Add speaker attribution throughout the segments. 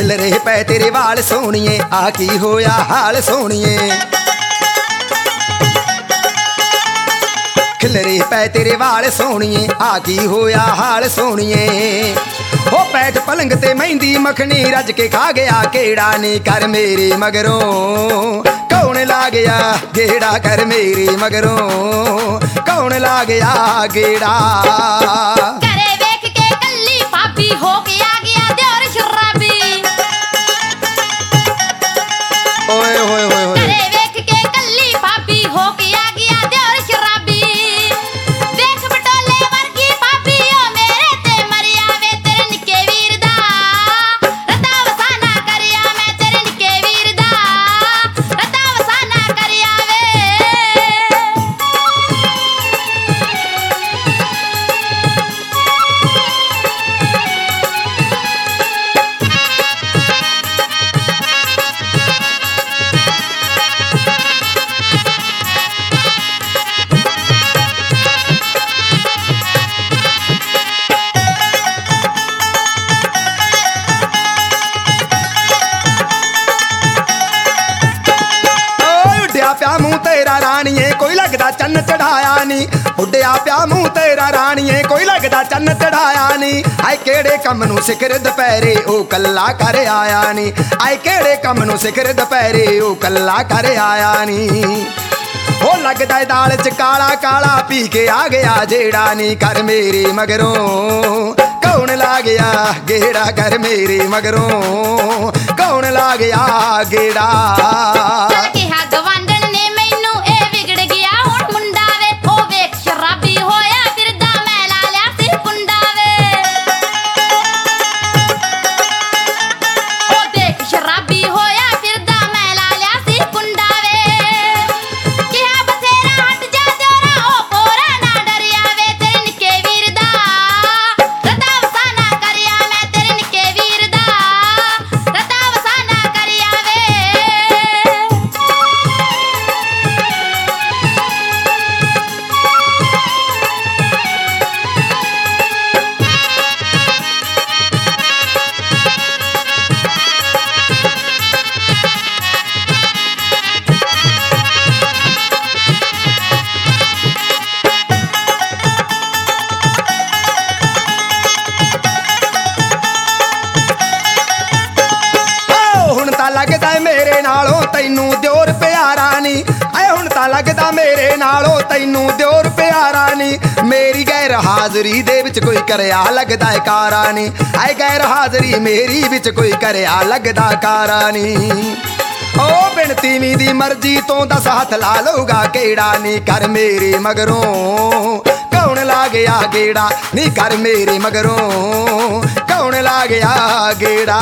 Speaker 1: खिलरे पै तेरे वाल सोहणीए आ की होया हाल सोहणीए खिलरे पै तेरे वाल सोहणीए आ की होया हाल सोहणीए हो पैठ पलंग ते मेहंदी मखनी रज के खा गया केड़ा नी कर मेरे मगरों कौन ला गया गेड़ा कर मेरे मगरों कौन ला गया गेड़ा
Speaker 2: करे वेख के कल्ली भाभी हो के आ गया दियोर शराबी
Speaker 1: ओए होए होए होए
Speaker 2: करे वेख के कल्ली भाभी हो के आ गया दियोर शराबी देख बटोले वर्गी भाभी ओ मेरे ते मरिया वे तेरे निके वीर दा रता वसाना करया मैं तेरे निके वीर दा रता वसाना करया वे
Speaker 1: प्या मूंह तेरा राणीए कोई लगदा चन्न चढ़ाया नी उड्डिया प्या मूंह तेरा राणीए कोई लगदा चन्न चढ़ाया नी आए केड़े कम नूं सिखर दुपहरे ओ कल्ला कर आया नी आए केड़े कम नूं सिखर दुपहरे ओ कल्ला कर आया नी हो लगदा दाल च काला काला पी के आ गया जेड़ा नी कर मेरे मगरों कौन ला गया गेड़ा कर मेरे मगरों कौन ला गया गेड़ा लगदा मेरे नालों तैनू दियोर प्यारा नी आए हुण तां लगदा मेरे नालों तैनू दियोर प्यारा नी मेरी गैर हाजरी दे विच कोई करया लगदा है कारा नी आए गैर हाजरी मेरी विच कोई करया लगदा कारा नी ओ बिन तीवी दी मर्जी तो दस हाथ ला लूगा केड़ा नी कर मेरे मगरों कौन ला गया गेड़ा नी कर मेरे मगरों कौन ला गया गेड़ा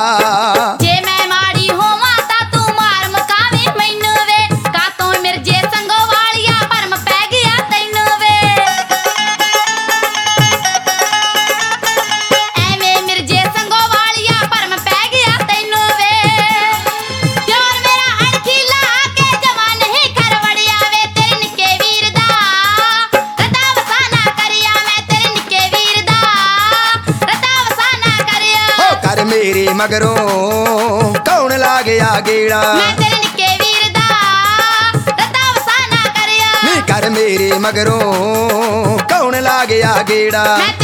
Speaker 1: मेरे मगरों कौन ला गया गेड़ा
Speaker 2: मैं तेरे निके वीर दा रता वसाना करया नी
Speaker 1: कर मेरे मगरों कौन ला गया गेड़ा।